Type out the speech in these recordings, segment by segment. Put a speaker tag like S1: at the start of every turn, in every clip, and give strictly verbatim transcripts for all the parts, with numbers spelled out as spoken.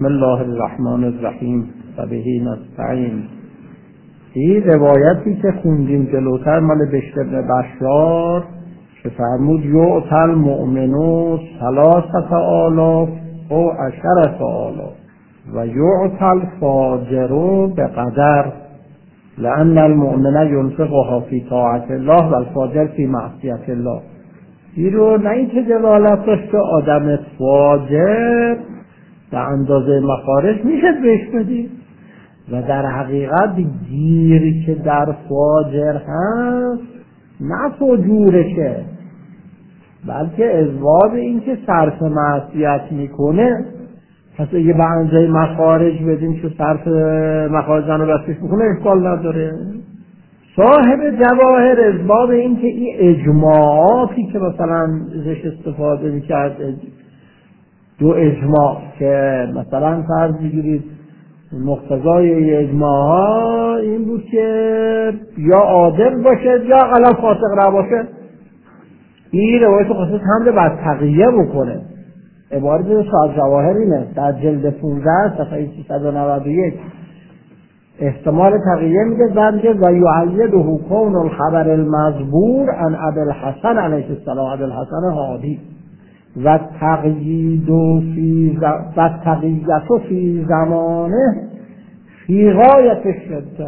S1: بسم الله الرحمن الرحیم و به نستعین. این روایتی که خوندیم جلوتر مال بشر بن بشار که فرمود یعطی المؤمن ثلاثة آلاف او عشرة آلاف و یعطی الفاجر بقدر لأن المؤمن ينفقها فی طاعت الله و الفاجر فی معصیت الله. این رو نه اینکه دلالت داشته آدم فاجر به اندازه مخارج میشه بهش بدی و در حقیقت گیری که در فاجر هست نه فجورشه، بلکه ازواج این که صرف معصیت میکنه. پس اگه به اندازه مخارج بدیم که صرف مخارج زن رو بستش میکنه اشکال نداره. صاحب جواهر ازباب این که این اجماعاتی که مثلا ازش استفاده میکرد، دو اجماع که مثلا فرض بگیرید مقتضای اجماع ها این بود که یا عادل باشه یا غلط فاسق نباشه. این روایت خصوص حمل بر تقیه بکنه. عبارت صاحب جواهر اینه در جلد پانزده صفحه سیصد و نود و یک احتمال تقیه میده بنده و یعیده کون الخبر المزبور عن ابی الحسن علیه السلام ابی الحسن هادی و تقیید فی ز... و تقییت فی زمانه فی غایت الشده.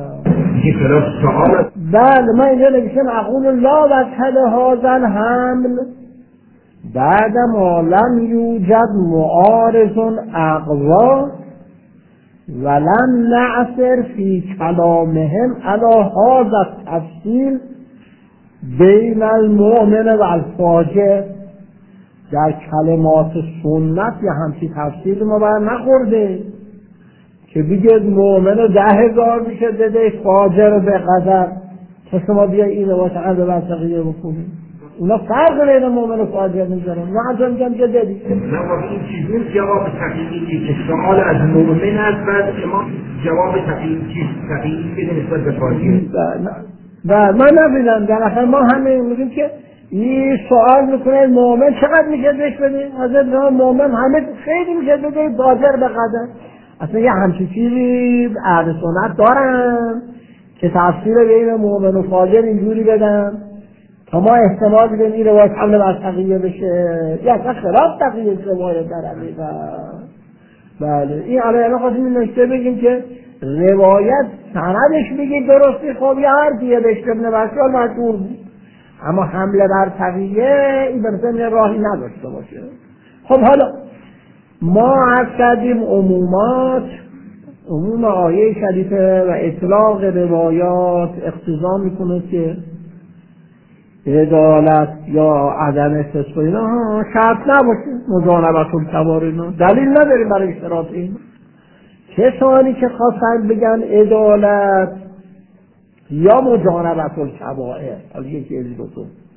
S1: بله من اینجا نوشتم اقول لا وجهد هذا الحمل بعد ما لم یوجد معارض اقوا ولم نعثر فی کلامهم علی هذا التفصیل بین المؤمن و الفاجر. در کلمات سنت یا همچی تفصیل ما بر نخورده که بگه مؤمن رو ده هزار میشه بده، فاجر رو به قدر. که شما بیا این رو باشه عرض برسقیه بکنید اونا فرق بین مؤمن و فاجر میذارن و عجب میگم که دادی
S2: نه واقعی این چیزون جواب تقییدی که سوال از مؤمن است بعد شما جواب تقییدی تقییدی که نسبت به فاجر.
S1: و من نبینم در اخر ما همه میگیم که این سوال میکنه مؤمن چقدر میشه بهش بده؟ حضرت مؤمن همه خیلی میشه بده، فاجر به قدر. اصلا یه همچین چیزی اهل سنت دارن که تفسیر بین مؤمن و فاجر اینجوری بدن تا ما احتمال بدیم این روایت حمل بر تقیه بشه یا اصلا خلاف تقیه روایت در حقیقت. بله این علیه خواستیم این نکته بگیم که روایت سندش بگیم درستی خب یه حرفیه بشر ابن بشار مشهور بود، اما حمله بر تقیه این برسه راهی نداشته باشه. خب حالا ما عرض کردیم عمومات عموم آیه شریفه و اطلاق روایات اقتضا میکنه که عدالت یا عدم استثبات اینا شرط نباشه. مجانبت الکبائر اینا دلیل نداریم برای اشتراط این. کسانی که خواستن بگن عدالت یا مجانبت الکبائر، حالا یکی از دو تا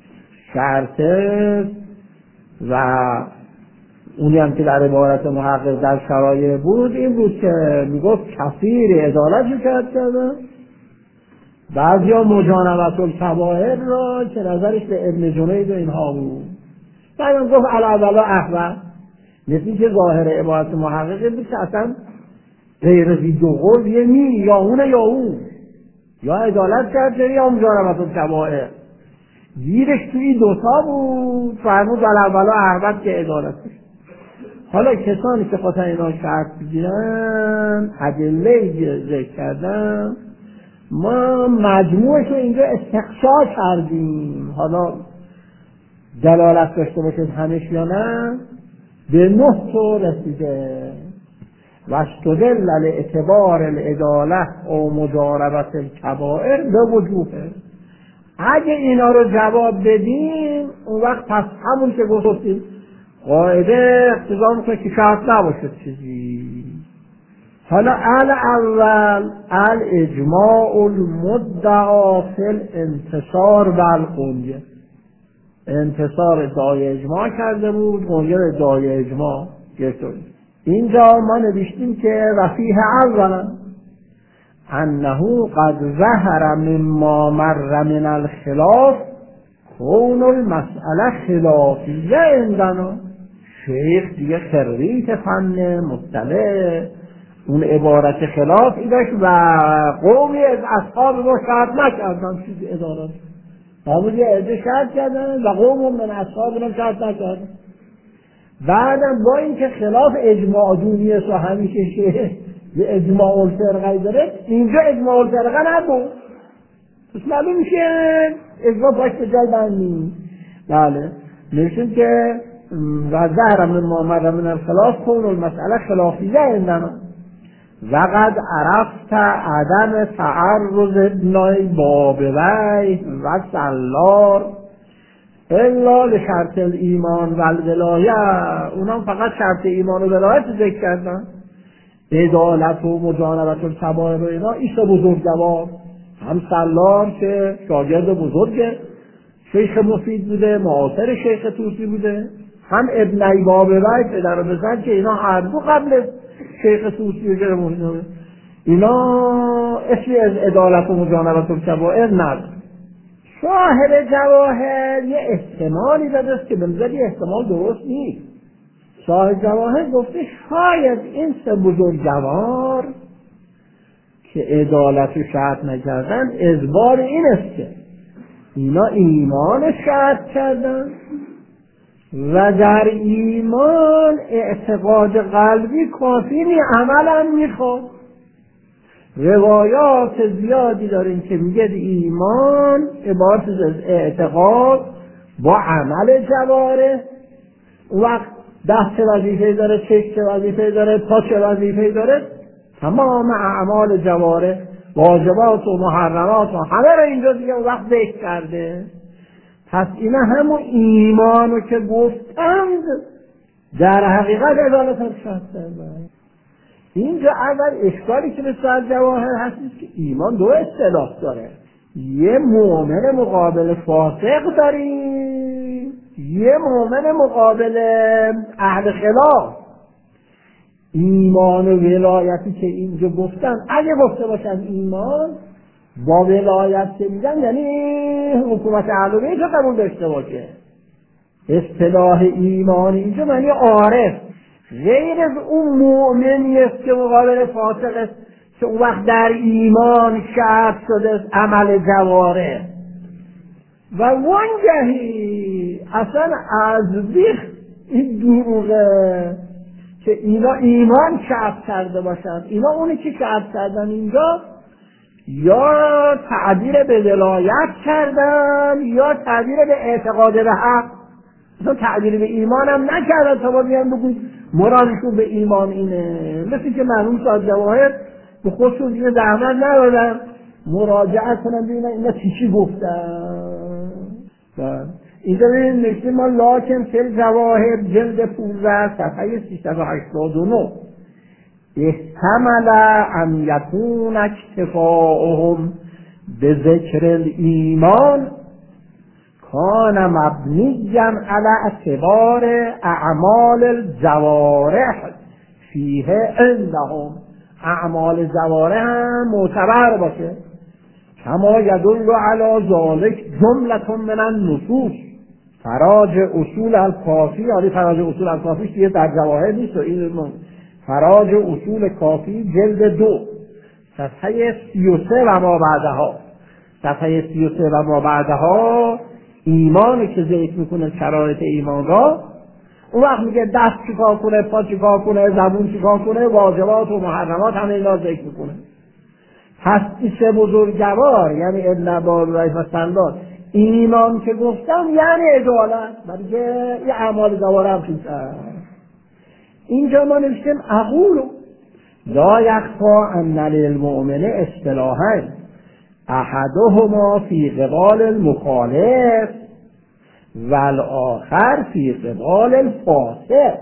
S1: شرطه و اونی هم که در عبارت محقق در شرایع بود این بود که میگفت کثیر عدالت شکایت کردن، بعضی ها مجانبت الکبائر را که نظرش به ابن جنید و اینها بود. بعد هم گفت علاولا احوال مثل که ظاهر عبارت محقق بود که اصلا غیر زی دو قول یه نی یا اونه یا اون، یا عدالت کرده یا مجانبت الکبائر. گیرش توی دوتا بود فرمود علاولا احوال که عدالت بود. حالا کسانی که خواستن اینا شرط بگیرن ادله ذکر کردن ما مجموعش رو اینجا استقصا کردیم. حالا دلالت داشته باشید همش یا نه به نه تو رسیده و استدل لاعتبار العدالت و مجانبت الکبائر به وجوهه. اگه اینا رو جواب بدیم اون وقت پس همون که گفتیم قاعده اقتضا میکنه که شرط نباشه چیزی. حالا ال اول ال اجماع المدعا فی الانتصار و القنیه. انتصار ادعای اجماع کرده بود، قنیه ادعای اجماع گرفتیم. اینجا ما نوشتیم که وفیه اولا انه قد ظهر مما مر من الخلاف کون المسئله خلافیه عندنا شیخ دیگه خریت فن مطلع اون عبارت خلاف ایداش و قومی از اصحاب ما شرط نکردن چیزی ادارات همون یه عده شرط کردن و قوم من اصحاب ما شرط نکردن. بعدم با اینکه خلاف اجماع دونیست و همیشه شیخ یه اجماع الفرقه داره، اینجا اجماع الفرقه نبود. پس معلوم میشه اجماع باش به جای بندی. بله نوشتیم که و ظهر من محمد من الخلاف کن المسئله خلافیه عندنا وقد عرفت عدم تعرض ابنای بابوی و سلار الا لشرط الایمان و الولایه. اونام فقط شرط ایمان و ولایت ذکر کردن. عدالت و مجانبت و کبائر و اینا ایسا بزرگوار هم سلار که شاگرد بزرگ شیخ مفید بوده معاصر شیخ طوسی بوده، هم ابنی بابوی پدر و پسر که اینا هر دو قبل شیخ طوسی و جرمونه اینا اسمی از عدالت و مجانبت و کبائر نداره. صاحب جواهر یه احتمالی داده که به نظر یه احتمال درست نیست. صاحب جواهر گفته شاید این سه بزرگوار که عدالت و شرط نکردن اجبار این است که اینا ایمان شرط کردن و در ایمان اعتقاد قلبی کافی نی، عمل هم میخواد. روایات زیادی داریم که میگه ایمان عبارت از اعتقاد با عمل جواره. وقت دست چه وظیفه داره، چشم چه وظیفه داره، پا چه وظیفه داره، تمام اعمال جواره واجبات و محرمات و همه رو اینجا دیگه وقت ذکر کرده. پس اینا همون ایمانو که گفتند در حقیقت عدالت هم شرط کردن. اینجا اول اشکالی که به سر جواهر هستید که ایمان دو اصطلاح داره، یه مؤمن مقابل فاسق داریم، یه مؤمن مقابل اهل خلاف. ایمان و ولایتی که اینجا گفتن اگه گفته باشن ایمان با ولایت که میگن یعنی حکومت اهل بیت رو قبول داشته باشه. اصطلاح ایمان اینجا معنی عارف، غیر از اون مؤمنی است که مقابل فاسق است که اون وقت در ایمان شرط شده است عمل جواره و وانگهی اصلا از بیخ این دروغه که اینا ایمان شرط کرده باشن. اینا اونی که شرط کردن اینجا یا تعبیر به ولایت کردن یا تعبیر به اعتقاد به حق، اصلا تعبیر به ایمان هم نکردن تا ما بیان بگوید مرادشون به ایمان اینه. مثل که معلوم شد جواهر به خودشون دیگه زحمت ندادن مراجعت کنن ببینن اینا چی چی گفتن. اینجا ببینید نوشته ما لاکن فل جواهر جلد پونزده صفحه سیصد و هشتاد و نه احتمل ان یکون اکتفاؤهم به ذکر الایمان کان مبنیا علی اعتبار اعمال الجوارح فیه عندهم. اعمال جوارح هم معتبر باشه کما یدل علی ذلک جمله من النصوص. فراج اصول الکافی، حالی فراج اصول الکافی که در جواهر نیست و این فراج اصول کافی جلد دو صفحه سی و سه و ما بعدها، صفحه سی و سه و ما بعدها ایمانی که ذکر میکنه شرایط ایمان را، اون وقت میگه دست چیکار کنه، پا چیکار کنه، زبون چیکار کنه، واجبات و محرمات همه اینا ذکر میکنه. پس این سه بزرگوار یعنی ابن بابوی و سلار ایمان که گفتم یعنی عدالت، برای یه اعمال جواره هم توش اینجا ما نوشتیم اقول لا یخفا ان للمؤمن اصطلاحا احدهما فی قبال المخالف والآخر فی قبال الفاسق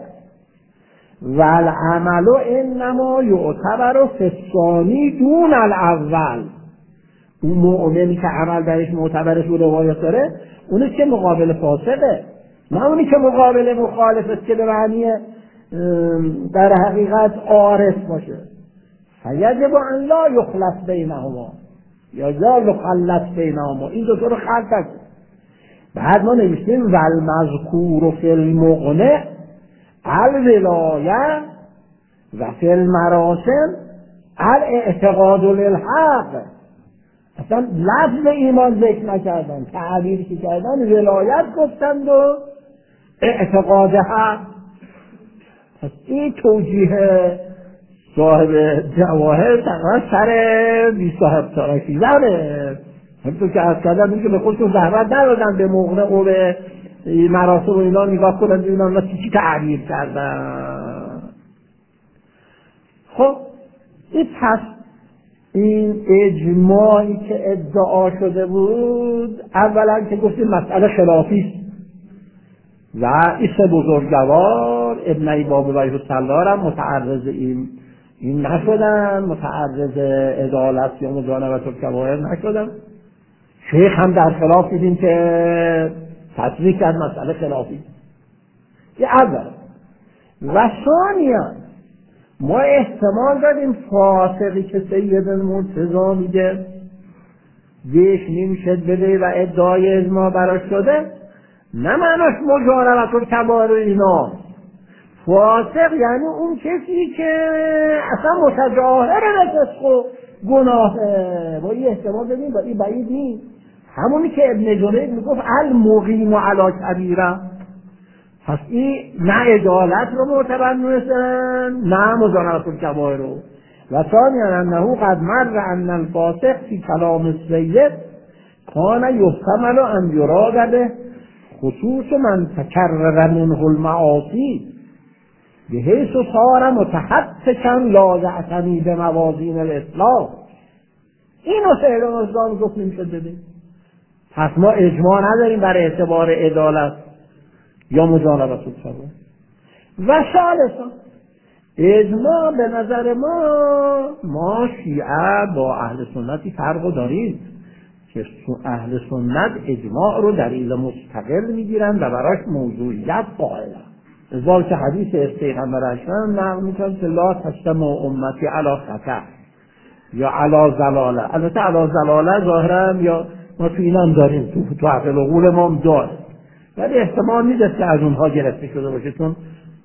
S1: والعمل انما یعتبر فی الثانی دون الاول. اون مؤمنی که عمل درش معتبرش و روایت داره اونی که مقابل فاسقه، نه اونی که مقابل مخالف است که به معنی در حقیقت عارف باشه. فیجب ان لا یخلط بینهما یا لا یخلط بینهما، این دو تا رو خلط است. بعد ما نوشتیم والمذکور فی المقنع الولایه و فی المراسم الاعتقاد للحق. اصلا لفظ ایمان ذکر نکردن، تعبیر که کردن ولایت گفتند و اعتقاد حق. پس این توجیه صاحب جواهر تقریبا سر بیست و هفت تارکی زنه. همونطور که از کردن این که به خودشون زحمت ندادن به مغرق و به مراسم و اینا نگاه کنن ببینن اونا چی چی تعبیر کردن. خب این پس این اجماعی که ادعا شده بود اولا که گفتیم مسئله خلافی است و ایسه بزرگوار ابن ایباب و ایوسالار هم متعرض این این نشدن، متعرض عدالت یا مجانبت الکبائر نشدن. شیخ هم در خلاف دیدیم که تصریح کرد مسئله خلافی. یه اول و ثانیا ما احتمال دادیم فاسقی که سید المرتضی میگه دیش نمیشد بده و ادعای اجماع براش شده، نه معناش مجانبت الکبائر و اینا. فاسق یعنی اون کسی که اصلا متجاهر به فسق و گناهه. با این احتمال بدیم، با این بعید نیست. همونی که ابن جنید میگفت المقیم علی کبیره. پس این نه عدالت رو معتبر می‌دونن نه مجانبت الکبائر رو. و ثانیا انه قد مر ان الفاسق فی کلام السید کان یحتمل ان یراد به خصوص من تکرر منه المعاصی بحیث صار متحققا لا یعتنی به موازین الاسلام. اینو سید الاسلام گفت نمیشد ببین. پس ما اجماع نداریم برای اعتبار عدالت یا مجانبت الکبائر. و ثالثا اجماع به نظر ما ما شیعه با اهل سنتی فرق داریم که اهل سنت اجماع رو دلیل مستقل میگیرن و براش موضوعیت قائلن. ازاله که حدیث از پیغمبر اکرم نقل میکنم که لا تجتمع امتی علی خطأ یا علی ضلاله. البته علی ضلاله ظاهرا یا ما تو اینم داریم، تو تو عقل و قول ما هم داره، ولی احتمال نیست که از اونها گرفته شده باشه، چون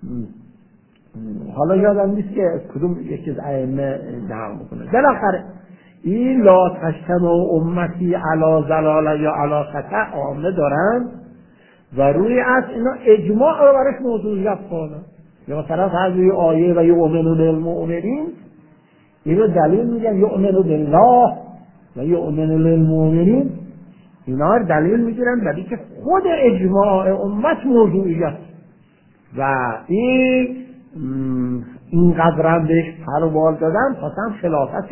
S1: حالا یادم نیست که کدوم یکی از ائمه نقل میکنه. بالاخره این لا تجتمع امتی علی ضلاله یا علی خطأ عامه دارن و روی از اینا اجماع رو برش موضوعیت کنن. یا مثلا فرض روی آیه و یؤمنون بالمؤمنین اینو دلیل میگن، یؤمن بالله و یؤمن للمؤمنین، اینا رو دلیل میگیرن برای که خود اجماع امت موضوعیت و این اینقدر هم بهش پروبال دادن خواستن خلافت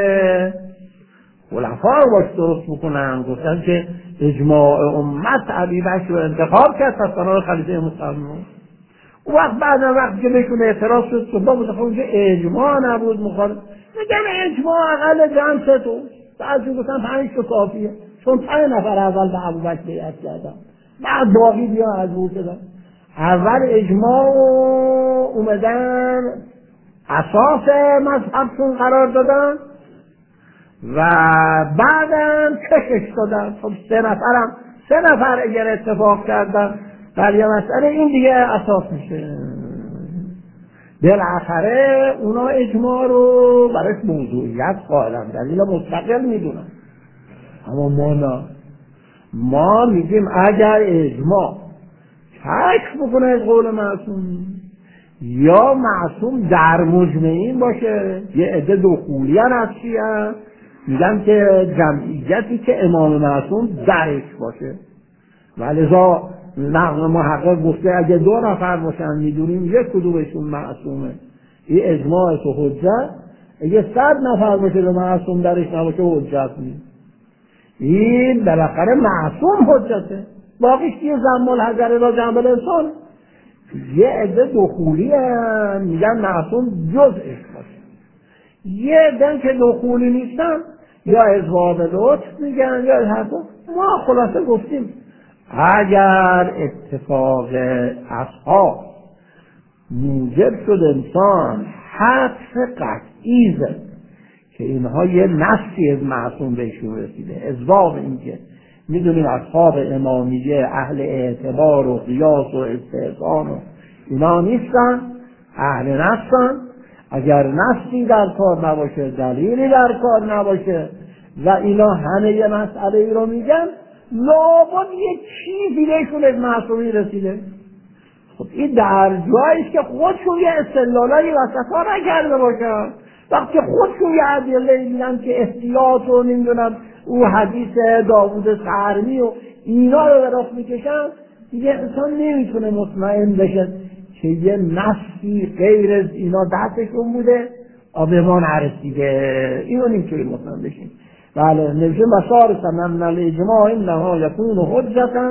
S1: خلفا رو باش درست بکنن. گفتن که اجماع امت ابوبکر رو انتخاب کرد پس بنابر خلیفه مسلمان. اون وقت بعد وقتی که بهشون اعتراض شد که بابا مثلا اونجا اجماع نبود مخالف، میگن اجماع اقل جمع شد. بعضی گفتن پنج تا کافیه، چون پنج نفر اول به ابوبکر بیعت کردن بعد باقی بیا از او شدن. اول اجماع اومدن اساس مذهبشون قرار دادن و بعدم کشش دادن. خب سه نفرم سه نفر اگر اتفاق کردن در یه مسئله این دیگه اساس میشه. بالاخره اونا اجماع رو برای موضوعیت قائلن، دلیل مستقل میدونن. اما ما نه، ما میگیم اگر اجماع حک بکنه از قول معصوم یا معصوم در مجمعین باشه، یه عده دخولی هست شیعه میگن که جمعیتی که امام معصوم درش باشه، ولذا نقل محقق گفته اگه دو نفر باشن میدونیم یک کدومشون معصومه، این اجماع تو حجت. اگه صد نفر باشه به معصوم درش نباشه حجت نیست. این بالاخره معصوم حجته، باقیش یه زم الحجر را جنب الانسان. یه عده دخولی هم میگن معصوم جزءش باشه، یه عده که دخولی نیستن یا ازواب لطف میگن یا حرفا. ما خلاصه گفتیم اگر اتفاق اصحاب موجب شد انسان حدس قطعی زد که اینها یه نفسی از معصوم بهشون رسیده، ازواب اینکه میدونیم اصحاب امامیه اهل اعتبار و قیاس و استحسان و اینا نیستن، اهل نفسن. اگر نفسی در کار نباشه، دلیلی در کار نباشه و اینا همه یه مسئله ای رو میگن، لابد یه چیزی بهشون از معصومی رسیده. خب این در جاییست که خودشون یه استدلالایی وسطا نکرده باشن. وقتی خودشون یه ادله میدن که احتیاط و نمیدونم او حدیث داوود سرمی و اینا رو به رخ میکشن، دیگه انسان نمیتونه مطمئن بشه که یه نفسی غیر از اینا دستشون بوده آب ما نرسیده. اینو نمیتونه مطمئن بشیم. بله نوشته مسار سنن من الاجماع انها یکون حجتا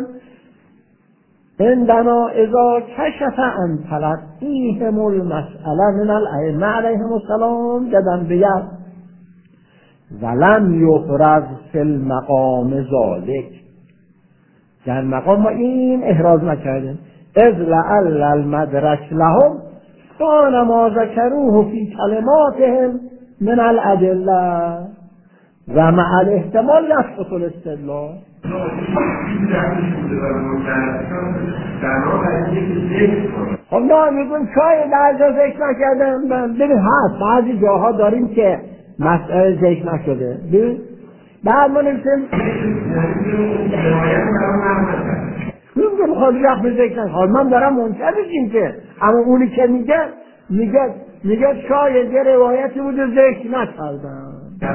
S1: عندنا اذا کشف عن تلقیهم المسئله من الائمه علیهم السلام جدا بید ولم یفرض فی المقام ذلک. در مقام ما این احراز نکردیم. اذ لعل المدرک لهم کان ما ذکروه فی کلماتهم من الادله و مع الاحتمال یسقط الاستدلال. خب نه میگون چای در جا ذکر نکردم. ببین هست بعضی جاها داریم که مسئله ذکر نشده. ببین بعد ما نمیشیم میگم خواهد رخم ذکر نشد. من دارم منتظریم که اما اونی که میگه میگه میگه شاید یه روایتی بود ذکر نکردم.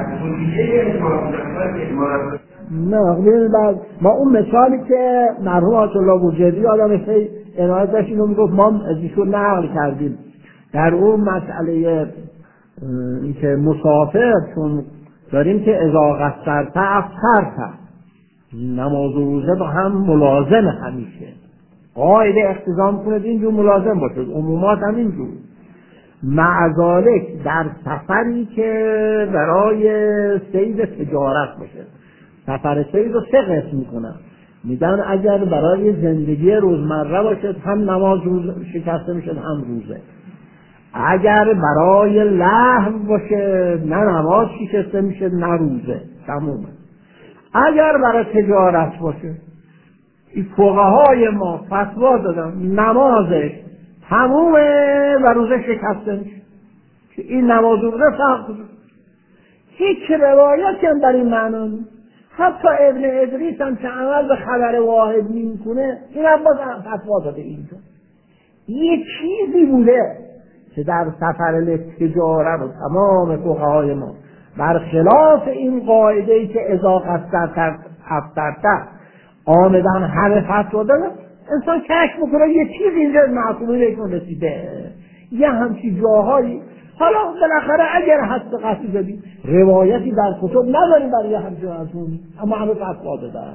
S1: نه ببین بعد ما اون مثالی که مرحوم آیت الله بوجردی آدم خیلی عنایت داشت اینو میگفت ما از ایشون نقل کردیم در اون مسئله این که مسافر چون داریم که اذا قصرت افطرت، نماز و روزه با هم ملازم همیشه، قاعده اختزام کنید اینجور ملازم باشد، عمومات هم اینجور. مع ذالک در سفری که برای صید تجارت باشه، سفر صید رو سه قسم میکنن. میگن اگر برای زندگی روزمره باشه هم نماز روز شکسته میشه هم روزه. اگر برای لهو باشه نه نماز شکسته میشه نه روزه، تمومه. اگر برای تجارت باشه این فقهای ما فتوا دادن نمازش تمومه و روزه شکسته میشه که این نماز روزه فرق داره. هیچ روایتی هم در این معنا نیست. حتی ابن ادریس هم که عمل به خبر واحد میکنه این هم باز فتوا داده. اینجا یه چیزی بوده که در سفر تجارت و تمام فقهای ما برخلاف این قاعده ای که اذا قصرت افطرت آمدن همه فتوا دادن، انسان کشف میکنه یه چیز اینجا معصومی بهشون رسیده، یه همچی جاهایی. حالا بالاخره اگر حد قصی دادی روایتی در کتب نداریم برای همچین معصومی، اما همه فتوا دادن.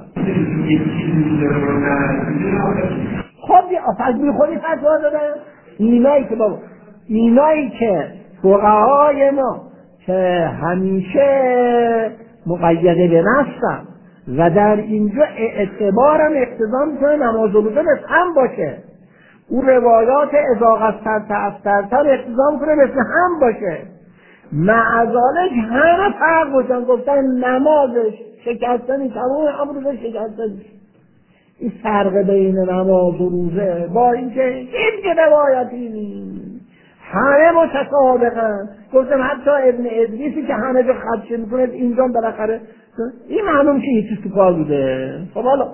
S1: خب یه آفز خودی فتوا دادن. اینایی که بابا اینایی که فقهای ما که همیشه مقیده به نفسن و در اینجا اعتبارم اقتضا میکنه نماز و روزه مثل هم باشه، اون روایات اذا قصرت افطرت اقتضا میکنه مثل هم باشه، مع ذالک همه فرق باشن. گفتن نمازش شکستنی تمام هم روزه شکستنی. این فرق بین نماز و روزه با اینکه هیچ روایتی نیست، همه متسابقن. گفتم حتی ابن ادریسی که همه جا خدشه میکنه اینجا بالاخره این معلوم که یه چیز تو کار بوده. خب حالا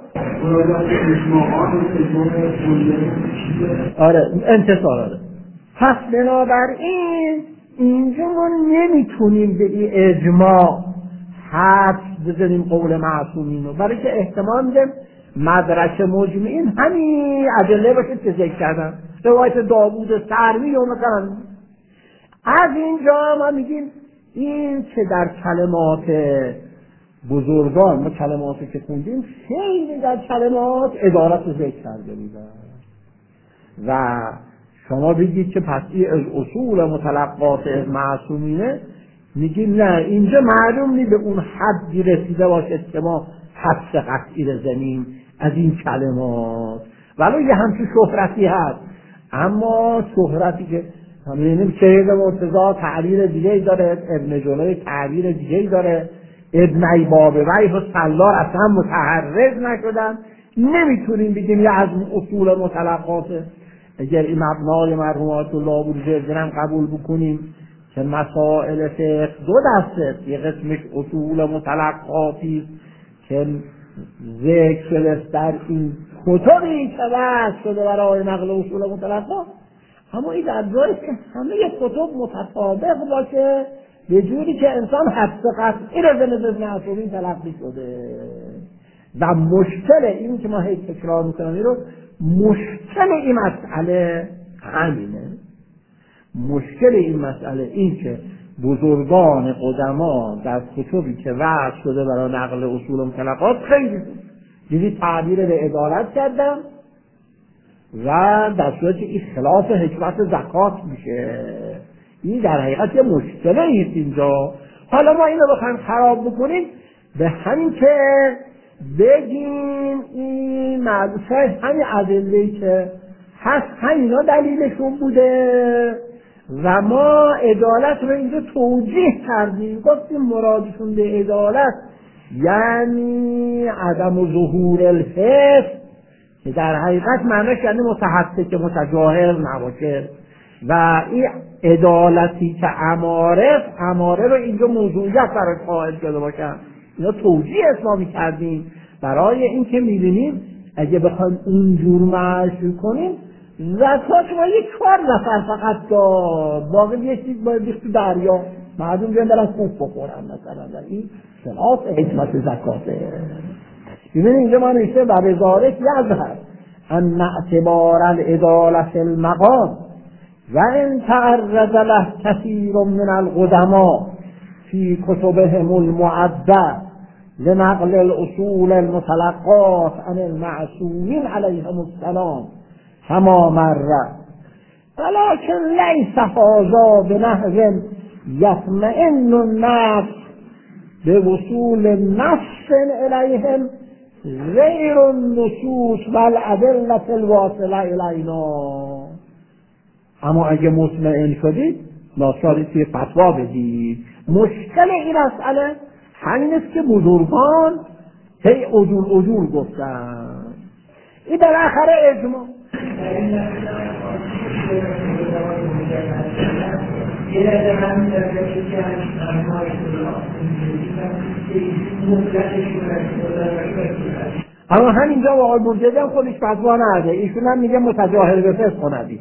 S1: آره انتصار آره. پس بنابراین اینجا ما نمیتونیم به این اجماع حد بزنیم قول معصومین رو، برای که احتمال میدیم مدرک مجمعین همین ادله باشه که ذکر کردن، روایت داوود سرمی و مثلا. از اینجا ما میگیم این که در کلمات بزرگان ما کلماتی که خوندیم خیلی در کلمات ادارت رو ذکر کرده بودن و شما بگید که پس این از اصول متلقات از معصومینه، میگیم نه اینجا معلوم نی به اون حدی رسیده باشه که ما حدس قطعی رزنیم از این کلمات، ولی یه همچون شهرتی هست. اما شهرتی که همینیم شهید مرتضی تعبیر دیگه داره، ابن جلوی تعبیر دیگه داره، ابن ایبابویه و سلار اصلا متحرز نشدن، نمیتونیم بگیم یه از اصول متلقاته. اگر این مبنای مرحومات الله بروجردی هم قبول بکنیم که مسائل فقه دو دسته، یه قسمش اصول متلقاتی که ذکر شده در این کتبی که وضع شده برای نقل اصول متلقا، اما این در جایی که همه کتب متطابق باشه به جوری که انسان حدس قطعی رو به نظر معصومین تلقی شده. و مشکل این که ما هی تکرار میکنم این رو، مشکل این مسئله همینه. مشکل این مسئله این که بزرگان قدما در کتبی که وضع شده برای نقل اصول مطلقات خیلی دیدی تعبیر به عدالت کردن و در صورت که این خلاف حکمت زکات میشه. این در حقیقت یه مشکله ایست اینجا. حالا ما اینو بخوایم خراب بکنیم به همین که بگیم این معلومه همین ادله‌ای که هست همینا دلیلشون بوده و ما عدالت رو اینجا توجیه کردیم، گفتیم مرادشون به عدالت یعنی عدم ظهور الفسق که در حقیقت معنیش یعنی متحقق متجاهل نباشه و این عدالتی که اماره اماره رو اینجا موضوعیت برای قائل شده باشن. اینا توجیه اسلامی کردیم برای اینکه می‌بینیم اگه بخوایم اونجور معرفی کنیم زکات ما یک چهار نفر فقط داد، باقی یک چیز باید بیخت تو دریا مردم بیان برن خوب بخورن مثلا. و این خلاف حکمت زکاته. ببینید اینجا ما نوشته و بذالک یظهر ان اعتبار العدالة المقام و ان تعرض له کثیر من القدماء فی کتبهم المعدة لنقل الاصول المتلقات عن المعصومین علیهم السلام کما مره ولكن لیس هذا بنحو یطمئن النفس بوصول نفس الیهم غیر النصوص والادلة الواصله الینا. اما اگه مطمئن شدید ناچاری توی فتوا بدید. مشکل این مسئله همین است که بزرگان هی عجول عجول گفتن. این بالاخره اجماع اما همینجا با آقای بروجردی هم خودش فتوا نده، ایشون هم میگه متجاهل به فسق کندی.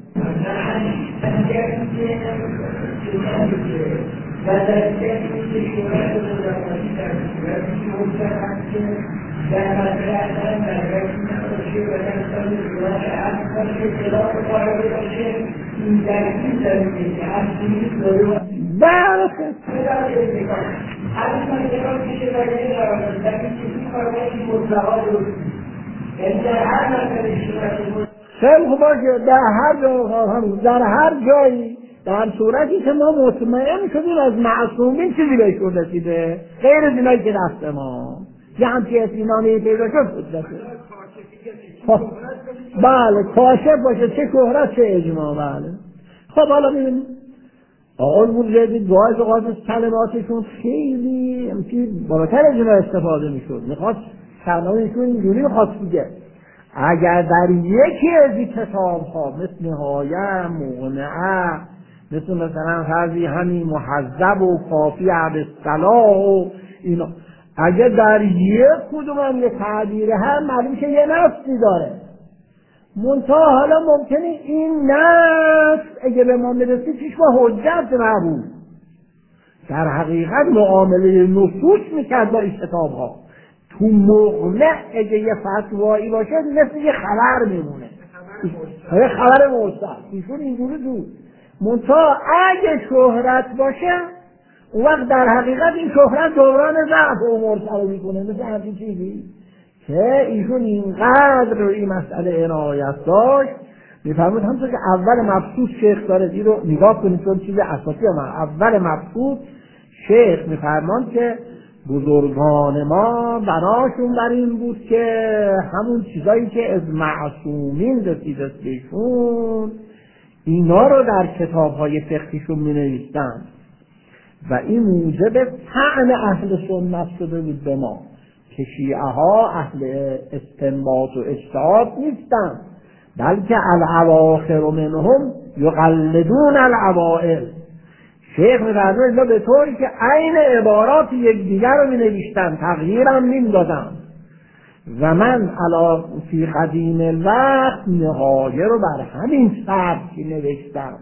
S1: و در این شورای دولتی در صورت که در مطرح در رسم نباشه و در سال صورت عرض باشه خلاف قاعده باشه این در این زمینه که اصلی داره بله هر من جواب میشه برای جواب در این چیزی کارهای مطلقا درست یعنی در هر مسئله شورای خیلی خوب باشه در هر جا در هر جایی در صورتی که ما مطمئن شدیم از معصومین چیزی بهشون رسیده غیر از اینایی که دست ما یه همچی اطمینانی پیدا شد خب بله کاشف باشه چه شهرت چه اجماع. بله خب حالا ببینیم آقای بروجردی گاهی اوقات از کلماتشون خیلی همچی بالاتر از اینا استفاده میشد. میخواست کلماتشون اینجوری میخواست بگه اگر در یکی از این کتاب ها مثل نهایه مغنعه مثل مثلا هذه همین محذب و کافی عبدالصلاح و اینا اگر در یک کدوم هم یه تعبیره هم معلوم که یه نفسی داره منتها حالا ممکنه این نفس اگه به ما میرسی پیش با حجت نبود. در حقیقت معامله نصوص میکرد با این کتاب ها. تو مغنع اگه یه فتوایی باشه مثل یه خبر میمونه یه خبر مرسل ایشون اینجوری دو منتها اگه شهرت باشه اون وقت در حقیقت این شهرت دوران ضعف و مرسل میکنه مثل همین چیزی که ایشون اینقدر رو این مسئله عنایت داشت. میفرمود همونطور که اول مبسوط شیخ داره این رو نگاه کنید چون چیز اساسی ما اول مبسوط شیخ میفرماند که بزرگان ما بناشون بر این بود که همون چیزایی که از معصومین رسیده است بهشون اینا رو در کتاب‌های فقهیشون می‌نویسن و این موجب طعن اهل سنت شده بود به ما که شیعه ها اهل استنباط و اجتهاد نیستن بلکه الاواخر منهم یقلدون الاوائل. شیخ می‌فرماید اینا به طوری که عین عبارات یکدیگر رو می‌نوشتن، تغییرم نمی‌دادن. و من علا فی قدیم الوقت نهایه رو بر همین سبکی نوشتم.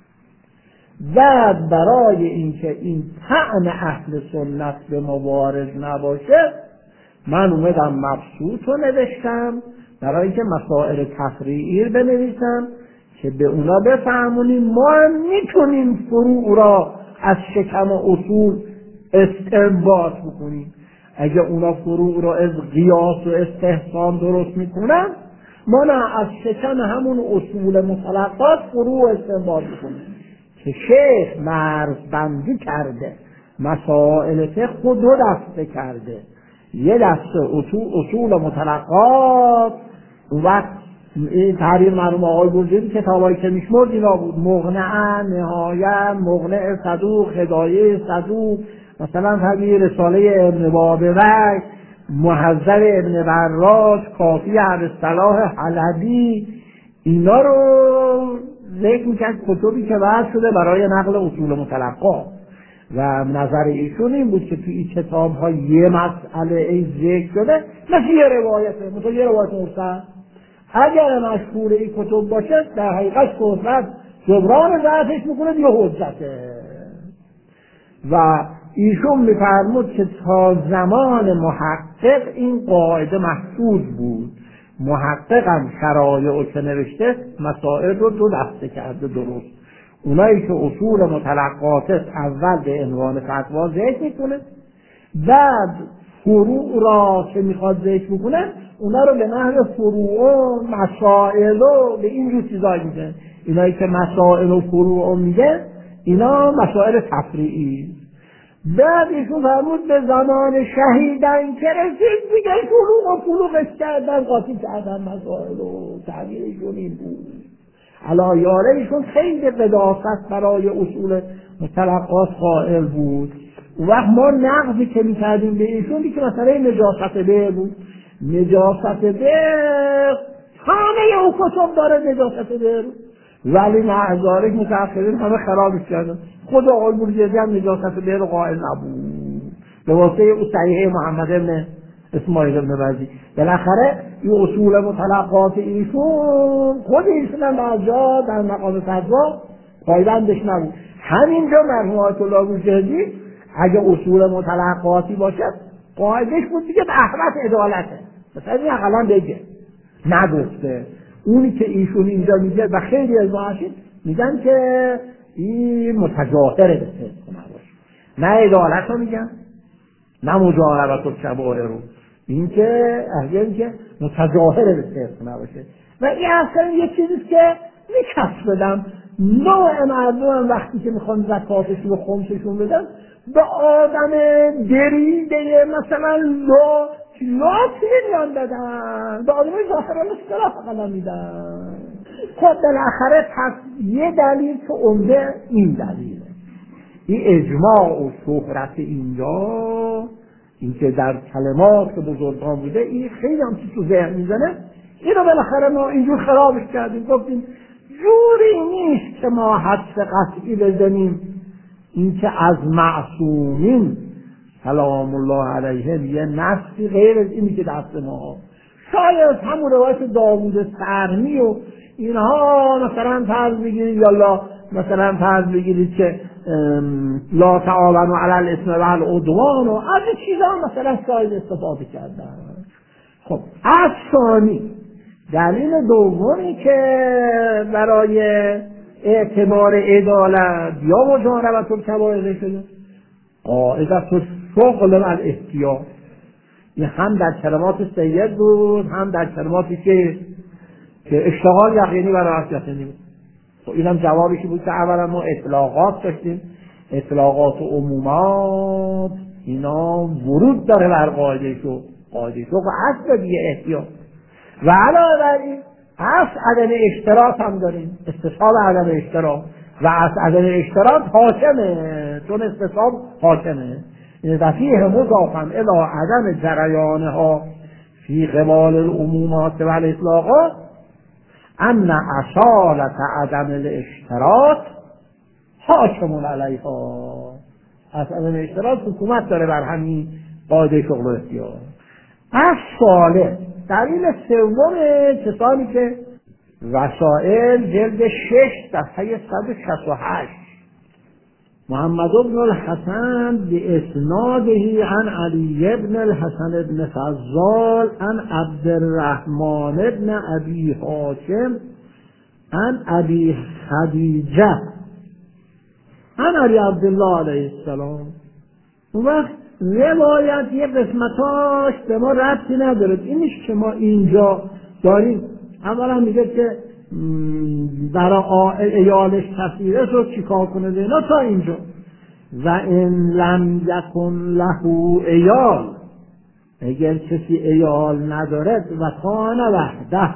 S1: بعد برای اینکه این طعن اهل سنت به مبارز نباشه من اومدم مبسوط رو نوشتم برای اینکه مسائل تفریعی رو بنویسم که به اونا بفهمونیم ما هم میتونیم فروع را از شکم اصول استنباط بکنیم. اگه اونا فروع را از قیاس و استحسان درست میکنن ما نه از شکم همون اصول مطلقات فروع استنباط بکنیم. که شیخ مرزبندی کرده، مسائل فقه رو دو دسته کرده، یه دسته اصول, اصول مطلقات. اون وقت این تحریر مرحوم آقای بزرگی کتابایی که میشمرد اینا بود: مغنعه، نهایه، مغنع صدوق، هدایه صدوق، مثلا همین رساله ابن بابوی، محذر ابن براج، کافی ابوالصلاح حلبی. اینا رو ذکر میکرد کتبی که وضع شده برای نقل اصول متلقا. و نظر ایشون این بود که توی این کتاب ها یه مسئله ای ذکر شده مثل یه روایته، مثل یه روایت مرسل. اگر مشهور این کتب باشه در حقیقت صحبت جبران ضعفش میکنه یه حجته. و ایشون میفرمود که تا زمان محقق این قاعده محفوظ بود. محققم شرایع رو که نوشته مسائل رو دو دسته کرده درست. اونایی که اصول متلقات اول به عنوان فتوا ذکر میکنه، بعد فروع را که میخواد ذکر میکنه اونا رو به نحو فروع مسائل و به اینجور چیزایی میگه. اینایی که مسائل و فروع میگه اینا مسائل تفریعی. بعد ایشون فرمود به زمان شهیدن که رسید دیگه فروغ و فروغش کردن، قاطی کردن مسائل و تعبیرشون این بود. علا یاره ایشون خیلی قداست برای اصول متلقات قائل بود. اون وقت ما نقضی که میکردیم به ایشون که مسئله نجاست به بود. نجاست به همه او کتب داره نجاست به، ولی معذارک متأخرین همه خرابش کردن. خود آقای بورجردی هم نجاست به رو قائل نبود به واسطه او صحیحه محمد بن اسماعیل بن وزی. بالاخره این اصول متلقات ایشون خود ایشون هم از جا در مقام فتوا پایبندش نبود. همینجا مرحوم آیت الله بورجردی اگه اصول متلقاتی باشد قاعدش بود دیگه به احوط عدالته، مثلا این اقلا بگه نگفته. اونی که ایشون اینجا میگه و خیلی از معاشید میگن که این متجاهره به صدق نباشه، نه عدالت رو میگن نه مجاهرت و شباهه رو، این که احیان که متجاهره به صدق نباشه. و این اصلا یه چیزیست که میکس بدم نوع مردم وقتی که میخوان زکاتشون و خمسشون بدن به آدم دریده مثلا لا لاس میلیان بدن، به آدم ظاهران اصطلاح فقط میدن. خب بالاخره پس یه دلیل که عمده این دلیله، این اجماع و شهرت اینجا، این که در کلمات که بزرگان بوده این خیلی هم تو ذهن میزنه. اینو بالاخره ما اینجور خرابش کردیم، گفتیم جوری نیست که ما حدس قطعی بزنیم این که از معصومین سلام الله علیهم یه نفسی غیر از اینی که دست ما، شاید همون روایت داوود سرمی و اینها مثلا فرض بگیرید، یا لا مثلا فرض بگیرید که لا تعاونوا علی الاثم والعدوان و از این چیزا مثلا شاید استفاده کردن. خب از ثانی دلیل دومی که برای اعتبار عدالت یا مجانبت الکبائر شده قاعده شغل الاحتیاط. این هم در کلمات سید بود هم در کلماتی که که اشتغال یقینی برای اصل یقینی بود. خب اینم جوابی بود که اولا ما اطلاقات داشتیم، اطلاقات و عمومات اینا ورود داره بر قاعده شو قاعده شو و اصل دیگه احتیاط. و علاوه بر این اصل عدم اشتراط هم داریم، استصحاب عدم اشتراط و اصل عدم اشتراط حاکمه، چون استصحاب حاکمه. و فیه مضافا الی عدم جریانها فی قبال العمومات و الاطلاقات. ان اصالت عدم الاشتراط حاکم علیها. از عدم اشتراط حکومت داره بر همین قاعده شغل و اختیار. از ساله دلیل سوم کتابی که وسائل جلد شش صفحه صد و شصت و هشت محمد بن الحسن باسناده عن علی بن الحسن بن فضال عن عبد الرحمن بن ابی حاتم عن ابی خدیجه عن علی عبدالله علیه السلام. اون وقت روایت یه قسمتاش به ما ربطی نداره. اینش که ما اینجا داریم اولا میگه که برای ایالش تصویره شد چیکار کنه دینا تا اینجا. و این لم یکن له ایال، اگر کسی ایال ندارد و کان وحده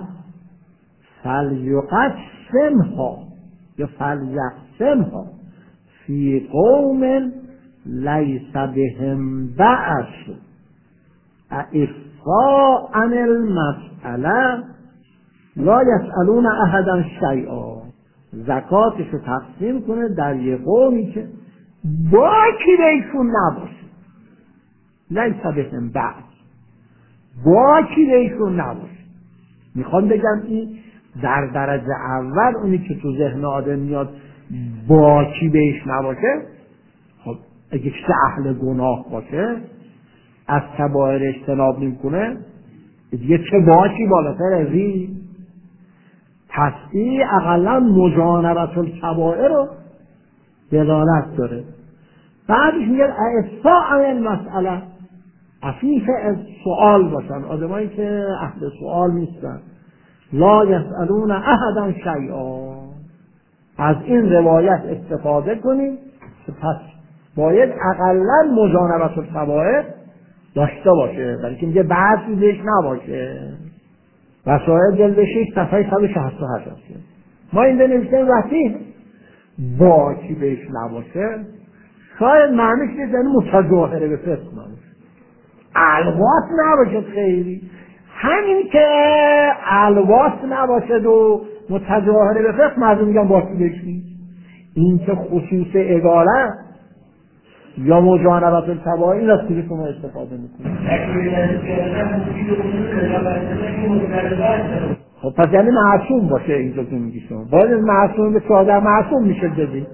S1: فلیقسمها یا فلیقسمها فی قوم لیس بهم بأس افاء عن المسئله لا یسألون احدا شیئا. زکاتش رو تقسیم کنه در یه قومی که باکی بهشون نباشه، لیس بهم بأس، باکی بهشون نباشه. میخوام بگم این در درجه اول اونی که تو ذهن آدم میاد باکی بهش نباشه، خب اگه چه اهل گناه باشه از کبائر اجتناب نمیکنه دیگه چه باکی بالاتر از این؟ تصدیق اقلا مجانبت الکبائر رو دلالت داره. بعدش میگه افاء عن المسئله، عفیف از سوال باشن، آدمایی که اهل سوال نیستن. لا یسألون احدا شیئا. از این روایت استفاده کنیم که پس باید اقلا مجانبت الکبائر داشته باشه، برای که میگه بعضی بهش نباشه. وسائل جلد شش صفحه صد و شصت و هشت هست. ما این بنویسیم وقتی باکی بهش نباشه شاید معنیش نیست یعنی متظاهره به فسق نباشه، الواس نباشه خیلی. همین که الواس نباشد و متظاهره به فسق مردم میگن باکی بهش نیست. این که خصوص ادالت یا مجانبت الکبائر این از کجا شما استفاده میکنید؟ خب پس یعنی معصوم باشه اینجا که میگی شما. باید معصوم به ساده معصوم میشه بدید.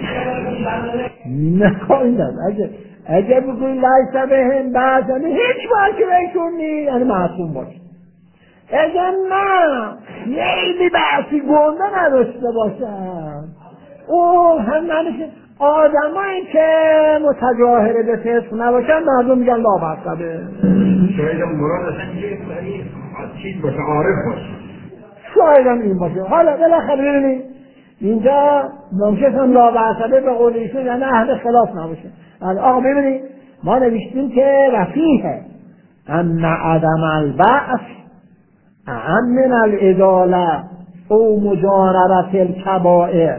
S1: نه این نه. اگه اگه بگوی لیس بهم بعض یعنی هیچ باکی بهشون نیست یعنی معصوم باشه. اگه نه خیلی بحثی گنده نداشته باشن او هم معنیشه آدمایی که متجاهره به فسق نباشن مردم میگن لا بأس.
S2: شاید مراد اصلا یه چیز باشه، عارف باشه.
S1: شاید هم این باشه. حالا بالاخره ببینید اینجا ممکن هم لا بأس به قول ایشون یعنی اهل خلاف نباشه. آقا ببینید ما نوشتیم که رفیه ان عدم البأس اعم من العدالة او مجانبت الکبائر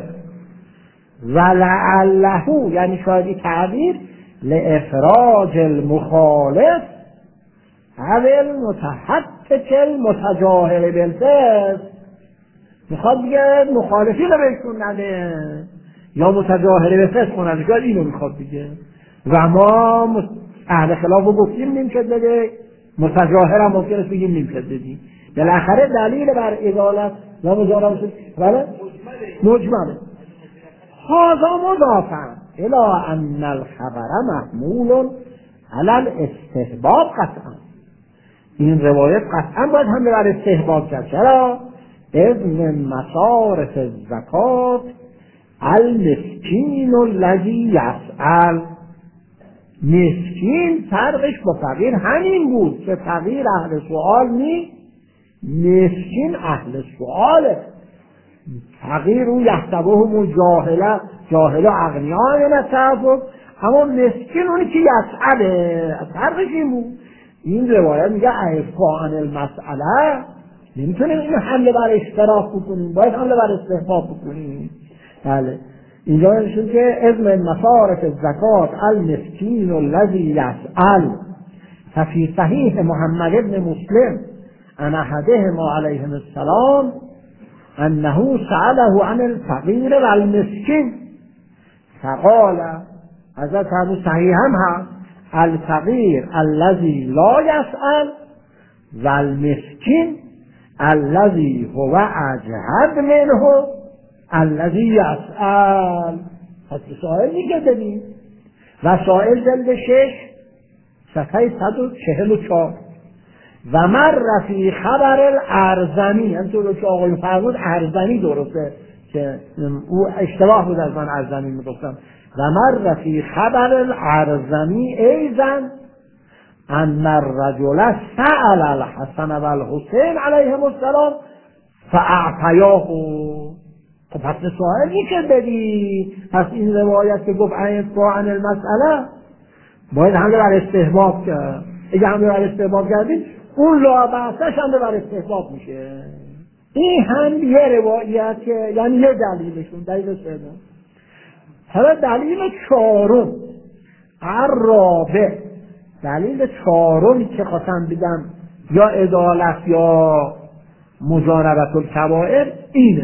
S1: ولعله یعنی شاید تعبیر لافراج المخالف او المتحقق المتجاهل بالفسق. میخواد دیگه مخالفی رو بهشون نده یا متجاهل به فسق کنن، شاید اینو میخواد دیگه. و ما اهل خلاف رو گفتیم نمیشد بده، متجاهل هم ممکنه بگیم نمیشد بدیم. بالاخره دلیل بر عدالت و مجانبت ولی مجمله هذا مضافا الى ان الخبر محمول على الاستحباب قطعا. این روایت قطعا باید هم بر استحباب کرد. چرا؟ اذن مصارف الزکات المسکین الذی یسأل. مسکین فرقش با فقیر همین بود که فقیر اهل سوال نیست، مسکین اهل سواله. فقیر او یحسبه مجاهله جاهله اغنیاء نتعفف، اما مسکین اونی که یسأله. فرقش این بود. این روایت میگه افاء عن المسئله، نمیتونیم این حمله بر اشتراک بکنیم، باید حمله بر استحباب بکنیم. بله اینجا نشون که اذن مصارف الزکات المسکین الذی یسأل. ففی صحیح محمد ابن مسلم عن احدهما علیهم السلام انه سأله عن الفقیر و المسکین فقال حضرت فرمود صحیح هم هم الفقیر الذی لا یسأل و المسکین الذی هو اجهد منه الذی یسأل. پس سائل میگه ببین وسائل جلد شش صفحه صد و چهل و چهار و مر فی خبر الارزمی، همطور که آقای فرمود ارزمی درسته که او اشتباه بود از من ارزمی میگفتم. و مر فی خبر الارزمی ایضا ان الرجل سأل الحسن و الحسین علیهم السلام فاعطیاه. خب پس سوال میشه بدی. پس این روایت که گفت افقا عن المسئله باید همه بر استحباب کرد. اگه همه بر استحباب کردید اون لابعثش همه بر استحباب میشه. این هم یه روایت که یعنی یه دلیلشون دلیل سوم. حالا دلیل چهارم الرابع، دلیل چهارمی که خواستم بگم یا عدالت یا مجانبت الکبائر اینه.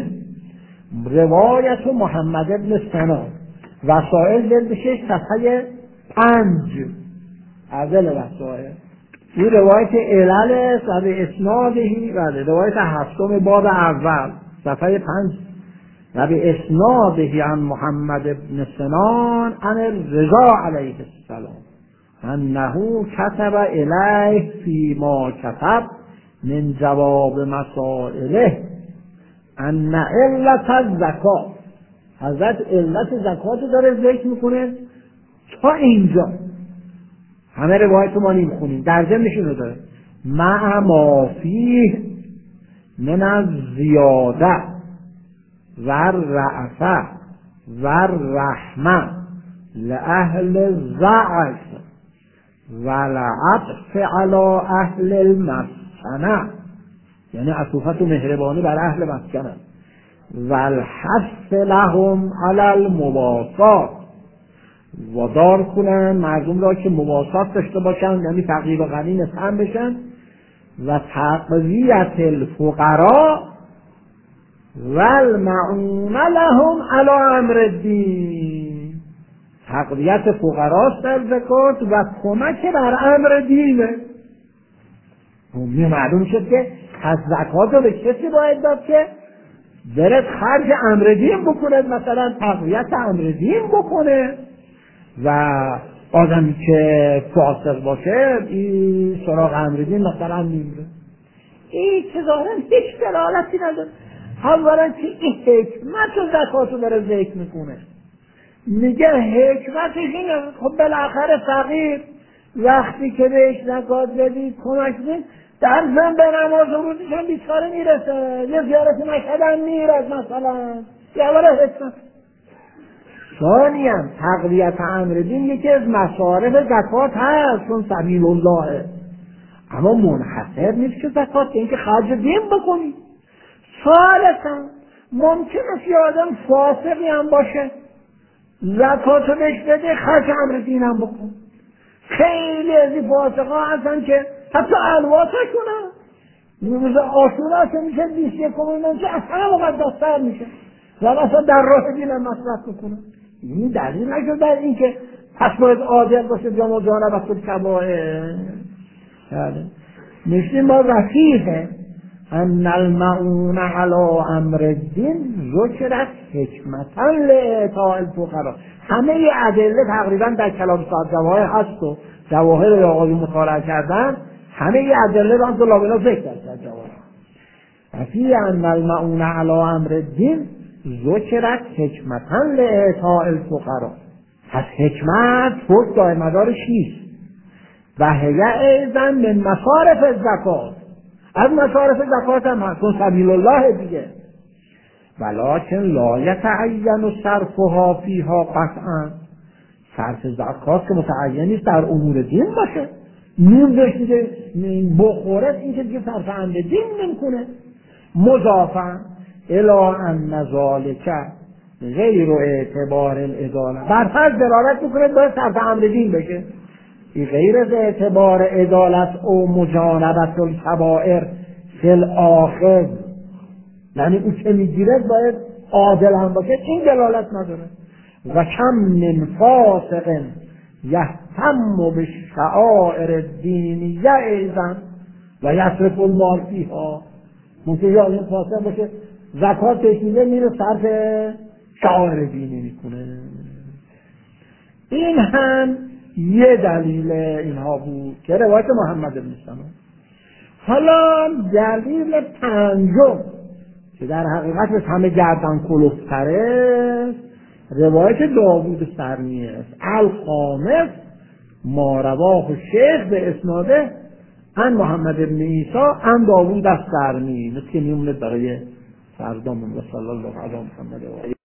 S1: روایت محمد ابن سنان وسائل جلد شش صفحه پنج اول وسائل. این روایت علل و به اسنادهی بله روایت هفتم باب اول صفحه پنج و به اسنادهی عن محمد ابن سنان عن الرضا علیه السلام انه کتب الیه فیما کتب من جواب مسائله ان علت الزکات. حضرت علت زکات داره ذکر میکنه تا اینجا. همه روایت ما نمیخونیم در ضمنش اینو داره مع ما فیه من الزیاده و الرأفه و الرحمه لأهل الضعف و العطف علی اهل المسکنه، یعنی عطوفت و مهربانی بر اهل مسکنه و الحث لهم علی المواسات، وادار کنن مردم را که مواسات داشته باشن یعنی فقیر و غنی نسبت بشن و تقویت الفقراء و المعون لهم علی امر الدین. تقویت فقراست در زکات و کمک بر امر دینه. معلوم شد که از زکات رو به کسی باید داد که برد خرج امر دین بکنه، مثلا تقویت امر دین بکنه و آدمی که فاسق باشه این سراغ امر دین مثلا نمیره. این که ظاهرا هیچ دلالتی نداره. اولا که این حکمت و زکات رو داره ذکر میکنه، میگه حکمتش اینه خب بالاخره فقیر وقتی که بهش زکات بدید کمک بدید در زن به نماز و روزشون بیچاره میرسه، یه زیارت مشهدن میرد مثلا یه اولا حکمت. ثانیاً تقویت امر دین یکی از مصارف زکات هست چون سبیل الله، اما منحصر نیست که زکات این که خرج دین بکنی. ثالثاً ممکن است یه آدم فاسقی هم باشه زکات رو بهش بده خرج امر دین هم بکن. خیلی از این فاسقا هستن که حتی الواتا کنن روز آشورا که میشه بیست یکم که اصلا مقدستر میشه و مثلا در راه دین هم مصرف بکنن. این دلیل نشد در این که پس باید عادل باشه یا مجانبت الکبائر. نشتی ما رفیقه ان المعون علی امر الدین ذکرت حکمتا لاعطاء الفقراء. همه ادله تقریبا در کلام صاحب جواهر هست و جواهر را آقای مطالعه کردن همه ادله را تو لابلا ذکر کرد جواهر. رفیق ان المعون علی امر الدین ذکرت حکمتا لاعطاء الفقراء. پس حکمت فوق دائمدارش نیست و هی ایضا من مصارف الزکات، از مصارف زکات هم هست چون سبیل الله دیگه. ولکن لا یتعین صرفها فیها قطعا. صرف زکات که متعین نیست در امور دین باشه. نون بشیده بخوره این که دیگه صرف امر دین نمیکنه. مضافا الی ان ذالک غیر اعتبار العدالة، بر فرض دلالت میکنه باید صرف امر دین بشه. غیر از اعتبار عدالت او مجانبت الکبائر فی الاخر، یعنی اون که میگیره باید عادل هم باشه، این دلالت نداره. و کم من فاسق یهتم به شعائر دینیه ایزن و یصرف المال فیها. ممکنه یا این فاسق باشه زکات میده میره صرف شعائر دینی میکنه. این هم یه دلیل اینها بود که روایت محمد بن سلام. حالا دلیل پنجم که در حقیقت به همه گردن کلوفتره روایت داوود سرمی است. الخامس ما رواه شیخ به اسناده ان محمد بن عیسی ان داوود السرمی. مثل که میمونه برای فردامون. و صلی الله علی محمد و